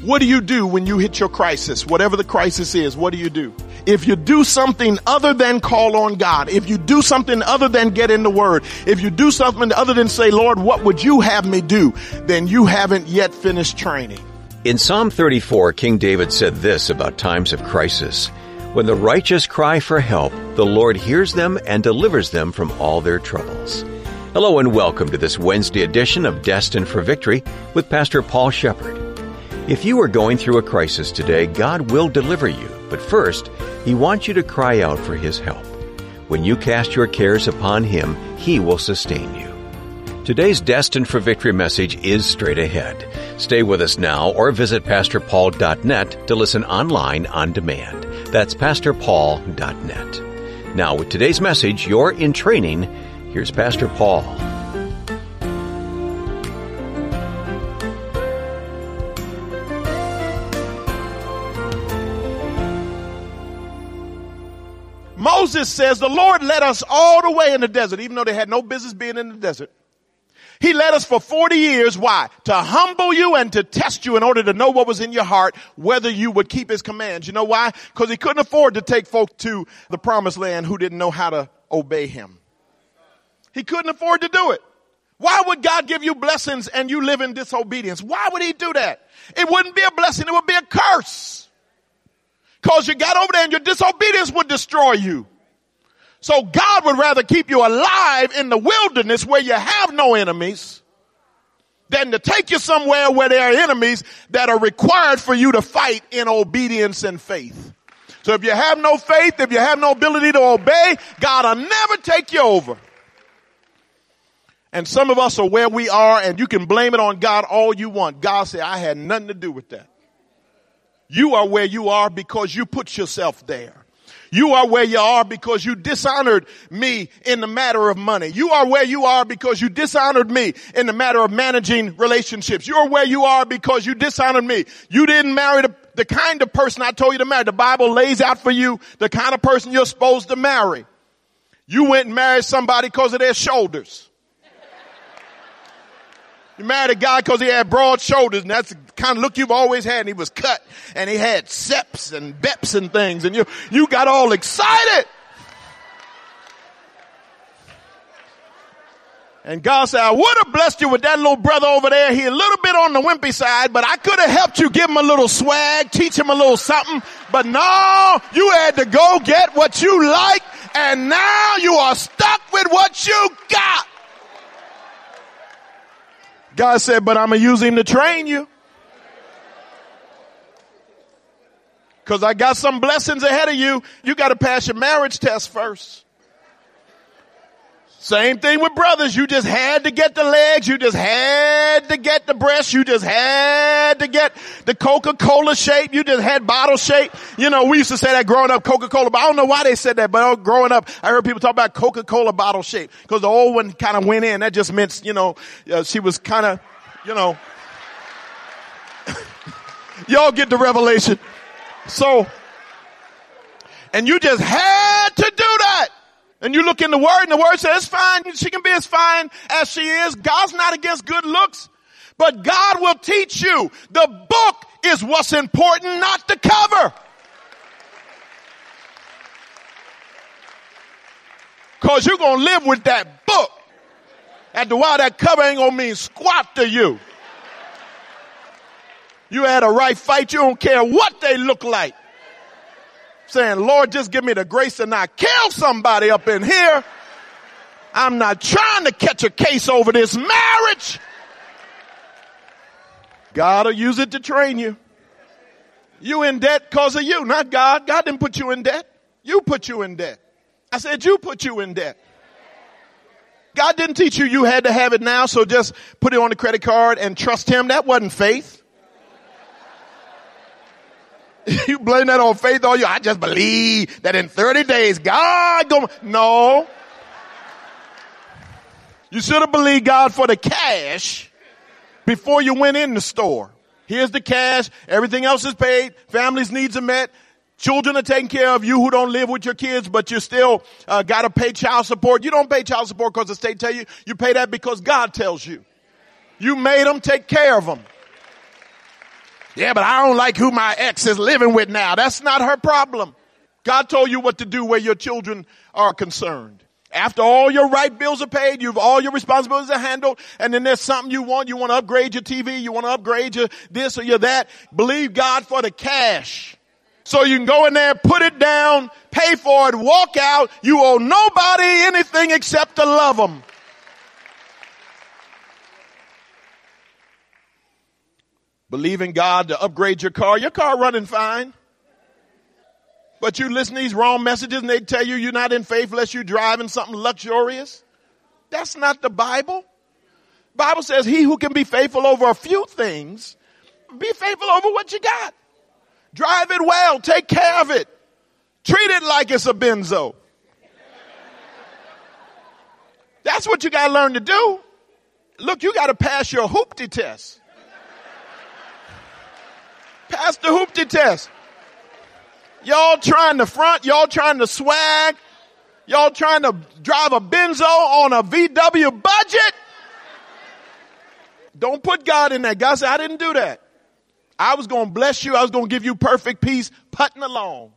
What do you do when you hit your crisis? Whatever the crisis is, what do you do? If you do something other than call on God, if you do something other than get in the Word, if you do something other than say, Lord, what would you have me do? Then you haven't yet finished training. In Psalm 34, King David said this about times of crisis. When the righteous cry for help, the Lord hears them and delivers them from all their troubles. Hello and welcome to this Wednesday edition of Destined for Victory with Pastor Paul Shepherd. If you are going through a crisis today, God will deliver you. But first, He wants you to cry out for His help. When you cast your cares upon Him, He will sustain you. Today's Destined for Victory message is straight ahead. Stay with us now or visit PastorPaul.net to listen online on demand. That's PastorPaul.net. Now with today's message, you're in training. Here's Pastor Paul. Moses says the Lord led us all the way in the desert, even though they had no business being in the desert. He led us for 40 years. Why? To humble you and to test you in order to know what was in your heart, whether you would keep His commands. You know why? Because He couldn't afford to take folk to the promised land who didn't know how to obey Him. He couldn't afford to do it. Why would God give you blessings and you live in disobedience? Why would He do that? It wouldn't be a blessing. It would be a curse. Because you got over there and your disobedience would destroy you. So God would rather keep you alive in the wilderness where you have no enemies than to take you somewhere where there are enemies that are required for you to fight in obedience and faith. So if you have no faith, if you have no ability to obey, God will never take you over. And some of us are where we are, and you can blame it on God all you want. God said, I had nothing to do with that. You are where you are because you put yourself there. You are where you are because you dishonored me in the matter of money. You are where you are because you dishonored me in the matter of managing relationships. You're where you are because you dishonored me. You didn't marry the kind of person I told you to marry. The Bible lays out for you the kind of person you're supposed to marry. You went and married somebody because of their shoulders. You married a guy because he had broad shoulders, and that's the kind of look you've always had, and he was cut, and he had seps and beps and things, and you got all excited. And God said, I would have blessed you with that little brother over there. He a little bit on the wimpy side, but I could have helped you give him a little swag, teach him a little something. But no, you had to go get what you like, and now you are stuck with what you got. God said, but I'm going to use him to train you. Because I got some blessings ahead of you. You got to pass your marriage test first. Same thing with brothers. You just had to get the legs. You just had to get the breasts. You just had to get the Coca-Cola shape. You just had bottle shape. You know, we used to say that growing up, Coca-Cola. But I don't know why they said that. But growing up, I heard people talk about Coca-Cola bottle shape. Because the old one kind of went in. That just meant, she was kind of, y'all get the revelation. So, and you just had to do that. And you look in the Word, and the Word says, it's fine. She can be as fine as she is. God's not against good looks, but God will teach you. The book is what's important, not the cover. Because you're going to live with that book. After a while, that cover ain't going to mean squat to you. You had a right fight. You don't care what they look like. Saying, Lord, just give me the grace to not kill somebody up in here. I'm not trying to catch a case over this marriage. God will use it to train you. You in debt because of you, not God. God didn't put you in debt. You put you in debt. I said you put you in debt. God didn't teach you had to have it now, so just put it on the credit card and trust Him. That wasn't faith. You blame that on faith on you. I just believe that in 30 days, God gonna. No. You should have believed God for the cash before you went in the store. Here's the cash. Everything else is paid. Family's needs are met. Children are taken care of. You who don't live with your kids, but you still got to pay child support. You don't pay child support because the state tell you. You pay that because God tells you. You made them, take care of them. Yeah, but I don't like who my ex is living with now. That's not her problem. God told you what to do where your children are concerned. After all your right bills are paid, all your responsibilities are handled, and then there's something you want to upgrade your TV, you want to upgrade your this or your that. Believe God for the cash. So you can go in there, put it down, pay for it, walk out. You owe nobody anything except to love them. Believe in God to upgrade your car. Your car running fine. But you listen to these wrong messages and they tell you you're not in faith unless you're driving something luxurious. That's not the Bible. The Bible says he who can be faithful over a few things, be faithful over what you got. Drive it well. Take care of it. Treat it like it's a benzo. That's what you got to learn to do. Look, you got to pass your hoopty test. Pass the hoopty test. Y'all trying to front, y'all trying to swag, y'all trying to drive a benzo on a VW budget. Don't put God in that. God said, I didn't do that. I was going to bless you. I was going to give you perfect peace putting along.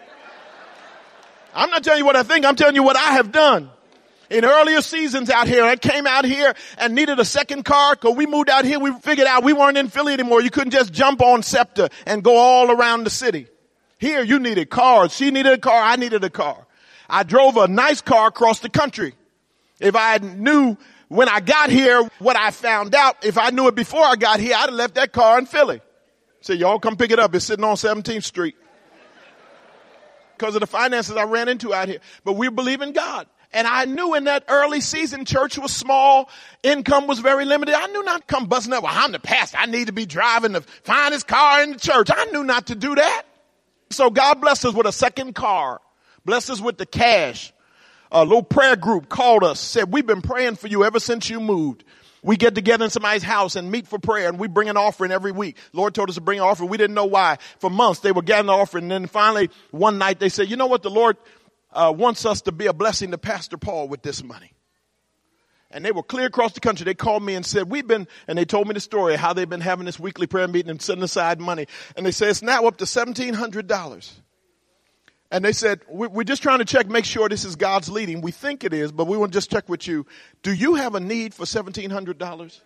I'm not telling you what I think. I'm telling you what I have done. In earlier seasons out here, I came out here and needed a second car because we moved out here. We figured out we weren't in Philly anymore. You couldn't just jump on Scepter and go all around the city. Here, you needed cars. She needed a car. I needed a car. I drove a nice car across the country. If I knew when I got here what I found out, if I knew it before I got here, I'd have left that car in Philly. So y'all come pick it up. It's sitting on 17th Street. Because of the finances I ran into out here. But we believe in God. And I knew in that early season, church was small, income was very limited. I knew not to come busting up, well, I'm the pastor. I need to be driving the finest car in the church. I knew not to do that. So God blessed us with a second car, blessed us with the cash. A little prayer group called us, said, we've been praying for you ever since you moved. We get together in somebody's house and meet for prayer, and we bring an offering every week. Lord told us to bring an offering. We didn't know why. For months, they were gathering an offering, and then finally, one night, they said, you know what, the Lord wants us to be a blessing to Pastor Paul with this money. And they were clear across the country. They called me and said, and they told me the story of how they've been having this weekly prayer meeting and setting aside money. And they said, it's now up to $1,700. And they said, we're just trying to check, make sure this is God's leading. We think it is, but we want to just check with you. Do you have a need for $1,700?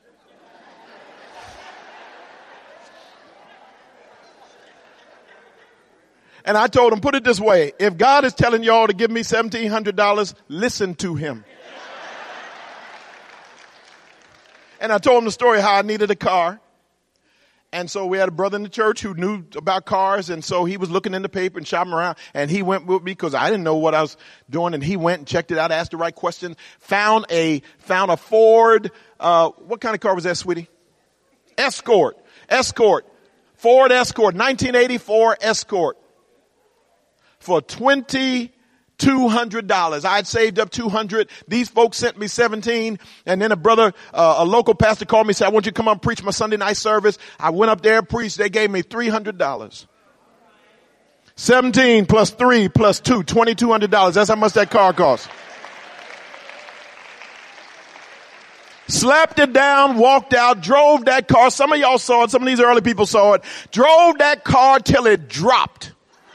And I told them, put it this way. If God is telling y'all to give me $1,700, listen to him. And I told him the story how I needed a car. And so we had a brother in the church who knew about cars. And so he was looking in the paper and shopping around. And he went with me because I didn't know what I was doing. And he went and checked it out, asked the right questions, found a Ford. What kind of car was that, sweetie? Escort. Ford Escort, 1984 Escort. For $2,200. I had saved up $200. These folks sent me $17. And then a brother, a local pastor called me and said, I want you to come up and preach my Sunday night service. I went up there and preached. They gave me $300. 17 plus 3 plus 2, $2,200. That's how much that car cost. Slapped it down, walked out, drove that car. Some of y'all saw it. Some of these early people saw it. Drove that car till it dropped.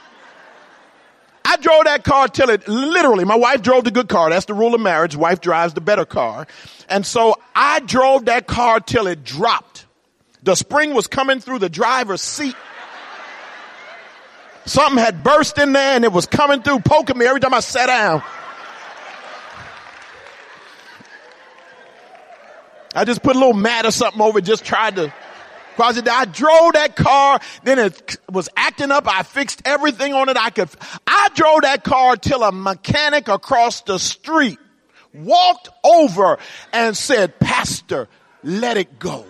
I drove that car till it literally, my wife drove the good car. That's the rule of marriage. Wife drives the better car. And so I drove that car till it dropped. The spring was coming through the driver's seat. Something had burst in there and it was coming through, poking me every time I sat down. I just put a little mat or something over it, just tried to. I drove that car, then it was acting up. I fixed everything on it I drove that car till a mechanic across the street walked over and said, Pastor, let it go.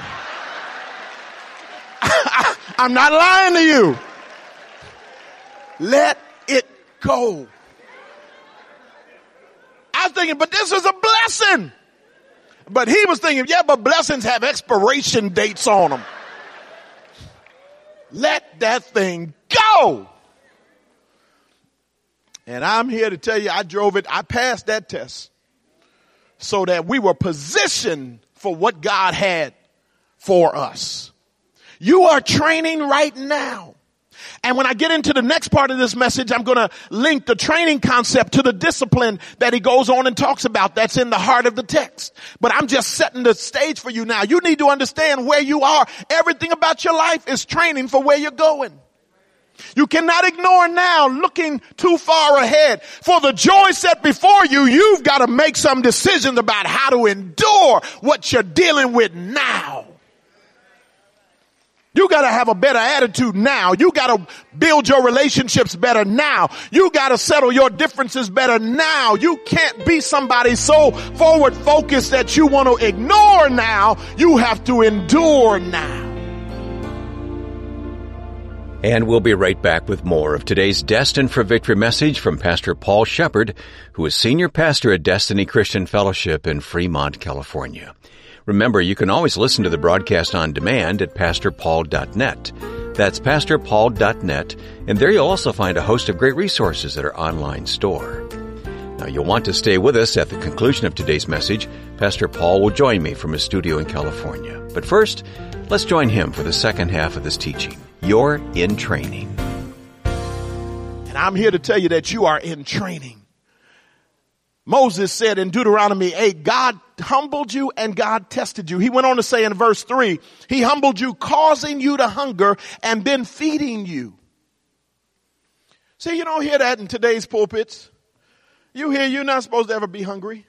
I'm not lying to you. Let it go. I was thinking, but this is a blessing. But he was thinking, yeah, but blessings have expiration dates on them. Let that thing go. And I'm here to tell you, I passed that test so that we were positioned for what God had for us. You are training right now. And when I get into the next part of this message, I'm going to link the training concept to the discipline that he goes on and talks about. That's in the heart of the text. But I'm just setting the stage for you now. You need to understand where you are. Everything about your life is training for where you're going. You cannot ignore now looking too far ahead. For the joy set before you, you've got to make some decisions about how to endure what you're dealing with now. You got to have a better attitude now. You got to build your relationships better now. You got to settle your differences better now. You can't be somebody so forward focused that you want to ignore now. You have to endure now. And we'll be right back with more of today's Destined for Victory message from Pastor Paul Shepard, who is Senior Pastor at Destiny Christian Fellowship in Fremont, California. Remember, you can always listen to the broadcast on demand at pastorpaul.net. That's pastorpaul.net, and there you'll also find a host of great resources at our online store. Now, you'll want to stay with us at the conclusion of today's message. Pastor Paul will join me from his studio in California. But first, let's join him for the second half of this teaching. You're in training. And I'm here to tell you that you are in training. Moses said in Deuteronomy 8, God humbled you and God tested you. He went on to say in verse 3, he humbled you, causing you to hunger and then feeding you. See, you don't hear that in today's pulpits. You hear you're not supposed to ever be hungry.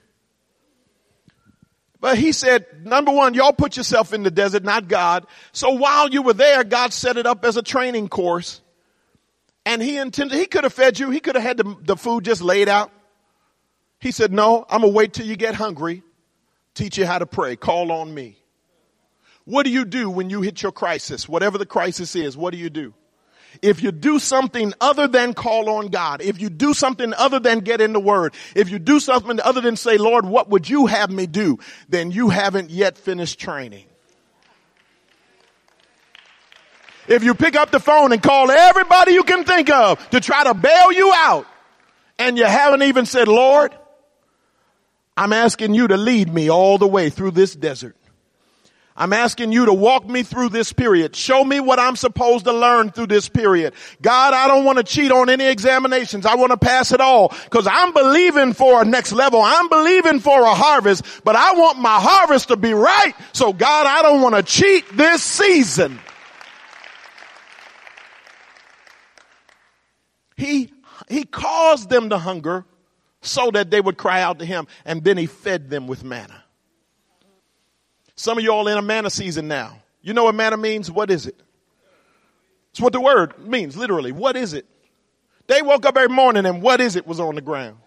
But he said, number one, y'all put yourself in the desert, not God. So while you were there, God set it up as a training course. And he could have fed you. He could have had the food just laid out. He said, no, I'm going to wait till you get hungry. Teach you how to pray. Call on me. What do you do when you hit your crisis? Whatever the crisis is, what do you do? If you do something other than call on God, if you do something other than get in the Word, if you do something other than say, Lord, what would you have me do? Then you haven't yet finished training. If you pick up the phone and call everybody you can think of to try to bail you out, and you haven't even said, Lord, I'm asking you to lead me all the way through this desert. I'm asking you to walk me through this period. Show me what I'm supposed to learn through this period. God, I don't want to cheat on any examinations. I want to pass it all because I'm believing for a next level. I'm believing for a harvest, but I want my harvest to be right. So God, I don't want to cheat this season. He caused them to hunger so that they would cry out to him, and then he fed them with manna. Some of y'all in a manna season now. You know what manna means? What is it? It's what the word means, literally. What is it? They woke up every morning and what is it was on the ground.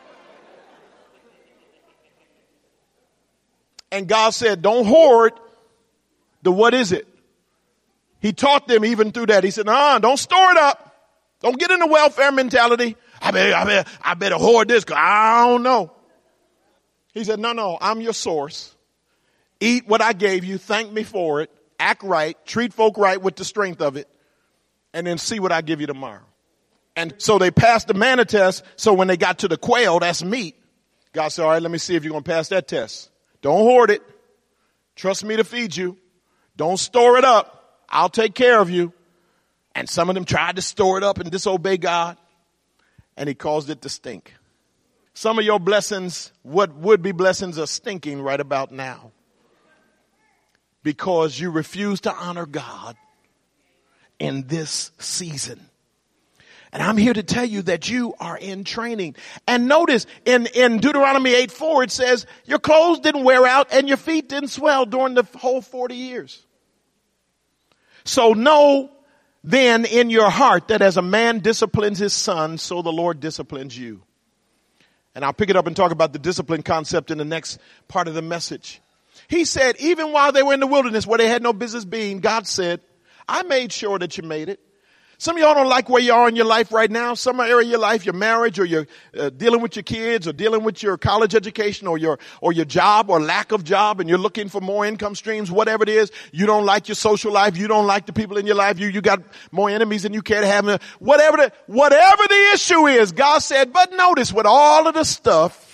And God said, don't hoard the what is it. He taught them even through that. He said, don't store it up. Don't get in the welfare mentality. I better hoard this because I don't know. He said, no, I'm your source. Eat what I gave you. Thank me for it. Act right. Treat folk right with the strength of it. And then see what I give you tomorrow. And so they passed the manna test. So when they got to the quail, that's meat. God said, all right, let me see if you're going to pass that test. Don't hoard it. Trust me to feed you. Don't store it up. I'll take care of you. And some of them tried to store it up and disobey God. And he caused it to stink. Some of your blessings, what would be blessings, are stinking right about now. Because you refuse to honor God in this season. And I'm here to tell you that you are in training. And notice in Deuteronomy 8:4, it says, your clothes didn't wear out and your feet didn't swell during the whole 40 years. So know then in your heart that as a man disciplines his son, so the Lord disciplines you. And I'll pick it up and talk about the discipline concept in the next part of the message. He said, even while they were in the wilderness where they had no business being, God said, I made sure that you made it. Some of y'all don't like where you are in your life right now. Some area of your life, your marriage, or you're dealing with your kids, or dealing with your college education, or your job, or lack of job, and you're looking for more income streams, whatever it is. You don't like your social life. You don't like the people in your life. You got more enemies than you care to have. Whatever the issue is, God said, but notice with all of the stuff,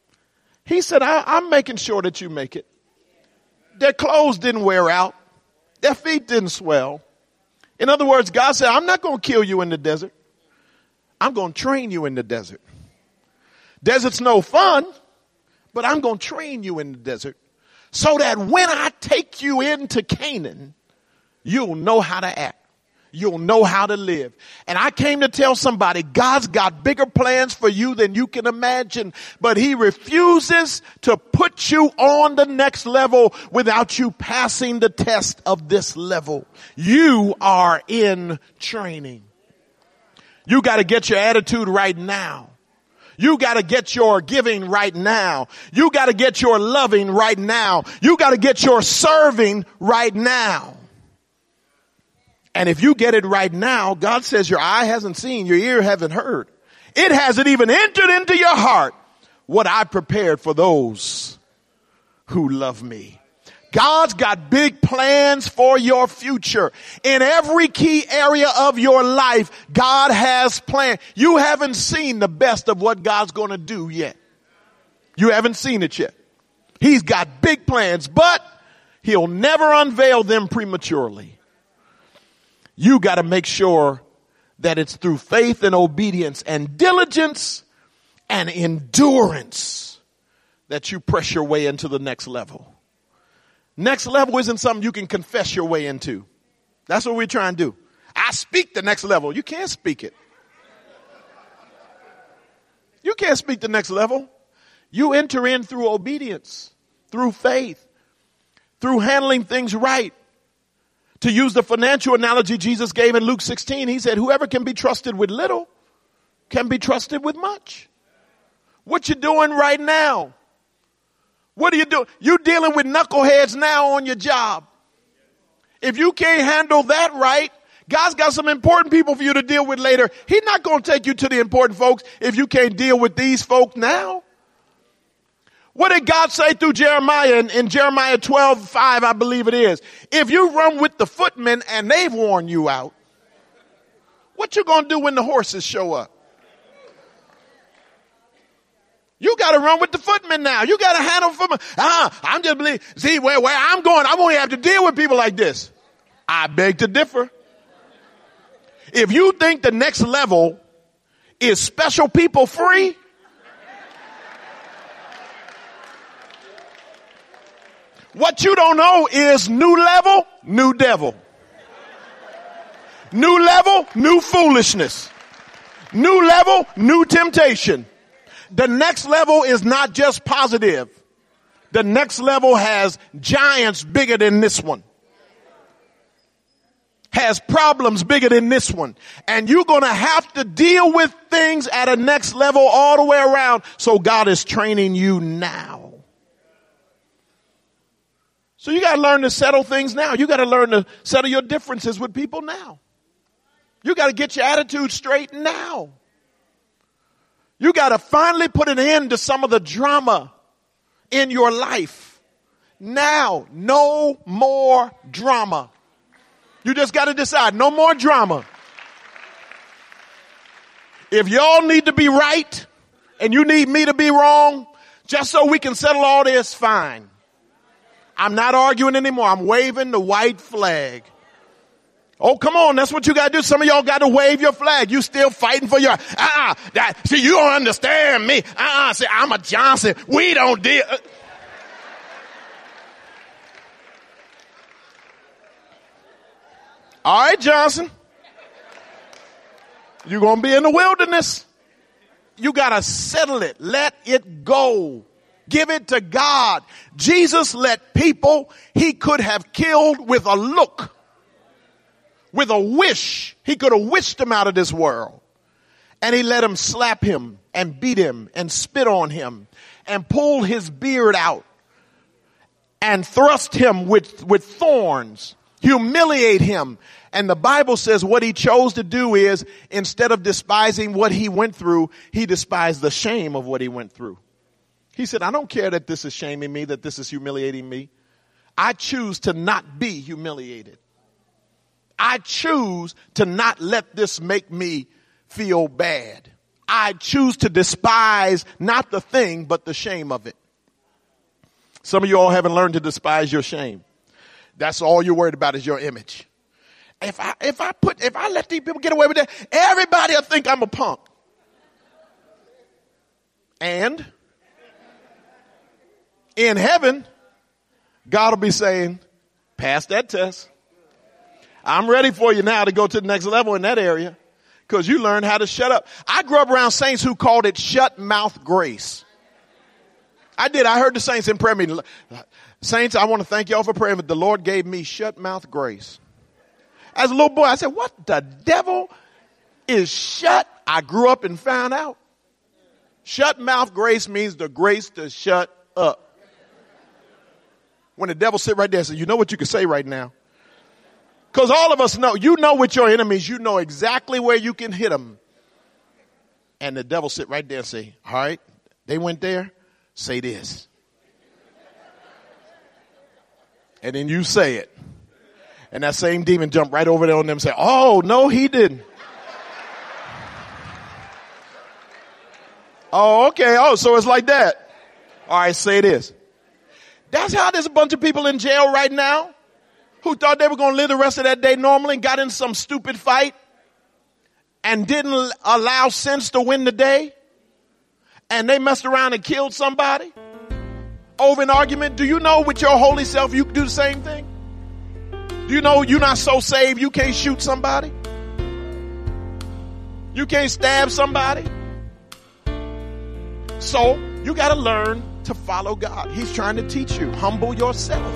he said, I'm making sure that you make it. Their clothes didn't wear out. Their feet didn't swell. In other words, God said, I'm not going to kill you in the desert. I'm going to train you in the desert. Desert's no fun, but I'm going to train you in the desert so that when I take you into Canaan, you'll know how to act. You'll know how to live. And I came to tell somebody, God's got bigger plans for you than you can imagine, but he refuses to put you on the next level without you passing the test of this level. You are in training. You got to get your attitude right now. You got to get your giving right now. You got to get your loving right now. You got to get your serving right now. And if you get it right now, God says your eye hasn't seen, your ear hasn't heard. It hasn't even entered into your heart what I prepared for those who love me. God's got big plans for your future. In every key area of your life, God has planned. You haven't seen the best of what God's going to do yet. You haven't seen it yet. He's got big plans, but he'll never unveil them prematurely. You got to make sure that it's through faith and obedience and diligence and endurance that you press your way into the next level. Next level isn't something you can confess your way into. That's what we're trying to do. I speak the next level. You can't speak it. You can't speak the next level. You enter in through obedience, through faith, through handling things right. To use the financial analogy Jesus gave in Luke 16, he said, whoever can be trusted with little can be trusted with much. What you doing right now? What are you doing? You're dealing with knuckleheads now on your job. If you can't handle that right, God's got some important people for you to deal with later. He's not going to take you to the important folks if you can't deal with these folks now. What did God say through Jeremiah in Jeremiah 12:5, I believe it is? If you run with the footmen and they've worn you out, what you going to do when the horses show up? You got to run with the footmen now. You got to handle footmen. I'm just believing. See, where I'm going, I won't have to deal with people like this. I beg to differ. If you think the next level is special people free, what you don't know is new level, new devil. New level, new foolishness. New level, new temptation. The next level is not just positive. The next level has giants bigger than this one. Has problems bigger than this one. And you're going to have to deal with things at a next level all the way around. So God is training you now. So you got to learn to settle things now. You got to learn to settle your differences with people now. You got to get your attitude straight now. You got to finally put an end to some of the drama in your life. Now, no more drama. You just got to decide, no more drama. If y'all need to be right and you need me to be wrong, just so we can settle all this, fine. I'm not arguing anymore. I'm waving the white flag. Oh, come on. That's what you got to do. Some of y'all got to wave your flag. You still fighting for your, see, you don't understand me. See, I'm a Johnson. We don't deal. All right, Johnson. You're going to be in the wilderness. You got to settle it. Let it go. Give it to God. Jesus let people he could have killed with a look, with a wish. He could have wished them out of this world. And he let them slap him and beat him and spit on him and pull his beard out and thrust him with thorns, humiliate him. And the Bible says what he chose to do is, instead of despising what he went through, he despised the shame of what he went through. He said, I don't care that this is shaming me, that this is humiliating me. I choose to not be humiliated. I choose to not let this make me feel bad. I choose to despise not the thing, but the shame of it. Some of you all haven't learned to despise your shame. That's all you're worried about is your image. If I let these people get away with that, everybody will think I'm a punk. And in heaven, God will be saying, pass that test. I'm ready for you now to go to the next level in that area because you learned how to shut up. I grew up around saints who called it shut mouth grace. I did. I heard the saints in prayer meeting. Saints, I want to thank y'all for praying, but the Lord gave me shut mouth grace. As a little boy, I said, what the devil is shut? I grew up and found out. Shut mouth grace means the grace to shut up. When the devil sit right there and say, you know what you can say right now? Because all of us know, you know with your enemies, you know exactly where you can hit them. And the devil sit right there and say, all right, they went there, say this. And then you say it. And that same demon jump right over there on them and say, oh, no, he didn't. Oh, okay. Oh, so it's like that. All right, say this. That's how there's a bunch of people in jail right now who thought they were going to live the rest of that day normally and got in some stupid fight and didn't allow sense to win the day. And they messed around and killed somebody over an argument. Do you know with your holy self you can do the same thing? Do you know you're not so saved you can't shoot somebody? You can't stab somebody? So you got to learn to follow God. He's trying to teach you. Humble yourself.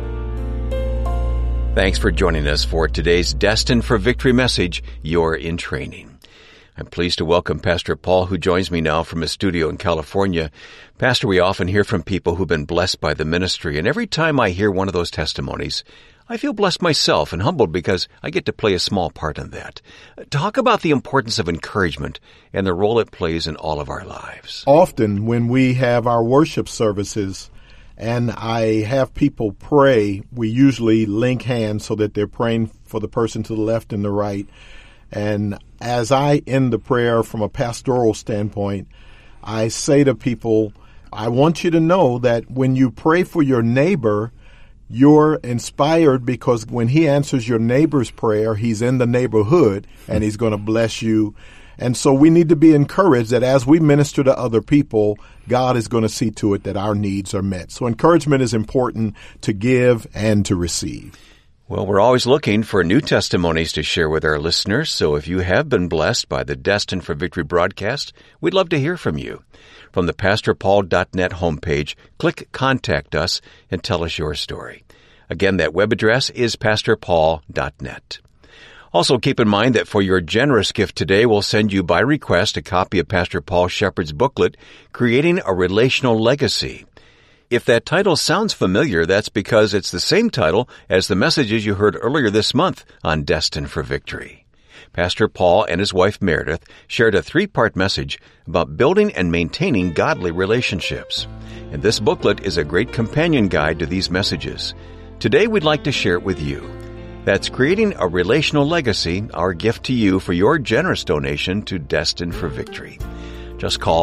Thanks for joining us for today's Destined for Victory message, You're in Training. I'm pleased to welcome Pastor Paul, who joins me now from his studio in California. Pastor, we often hear from people who've been blessed by the ministry, and every time I hear one of those testimonies, I feel blessed myself and humbled because I get to play a small part in that. Talk about the importance of encouragement and the role it plays in all of our lives. Often when we have our worship services and I have people pray, we usually link hands so that they're praying for the person to the left and the right. And as I end the prayer from a pastoral standpoint, I say to people, I want you to know that when you pray for your neighbor, you're inspired because when he answers your neighbor's prayer, he's in the neighborhood and he's going to bless you. And so we need to be encouraged that as we minister to other people, God is going to see to it that our needs are met. So encouragement is important to give and to receive. Well, we're always looking for new testimonies to share with our listeners, so if you have been blessed by the Destined for Victory broadcast, we'd love to hear from you. From the PastorPaul.net homepage, click Contact Us and tell us your story. Again, that web address is PastorPaul.net. Also, keep in mind that for your generous gift today, we'll send you by request a copy of Pastor Paul Shepherd's booklet, Creating a Relational Legacy. If that title sounds familiar, that's because it's the same title as the messages you heard earlier this month on Destined for Victory. Pastor Paul and his wife Meredith shared a 3-part message about building and maintaining godly relationships. And this booklet is a great companion guide to these messages. Today we'd like to share it with you. That's Creating a Relational Legacy, our gift to you for your generous donation to Destined for Victory. Just call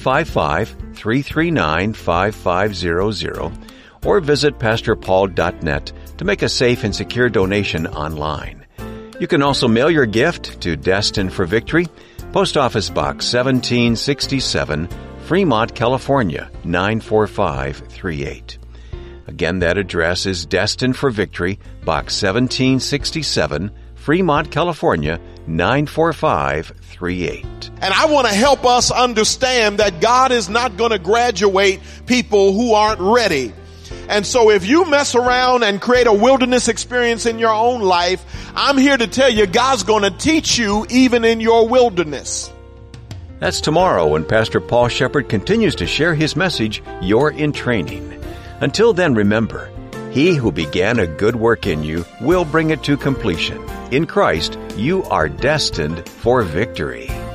855-339-5500 or visit PastorPaul.net to make a safe and secure donation online. You can also mail your gift to Destined for Victory, Post Office Box 1767, Fremont, California, 94538. Again, that address is Destined for Victory, Box 1767, Fremont, California, 94538. And I want to help us understand that God is not going to graduate people who aren't ready. And so if you mess around and create a wilderness experience in your own life, I'm here to tell you God's going to teach you even in your wilderness. That's tomorrow when Pastor Paul Shepherd continues to share his message, You're in Training. Until then, remember, He who began a good work in you will bring it to completion. In Christ, you are destined for victory.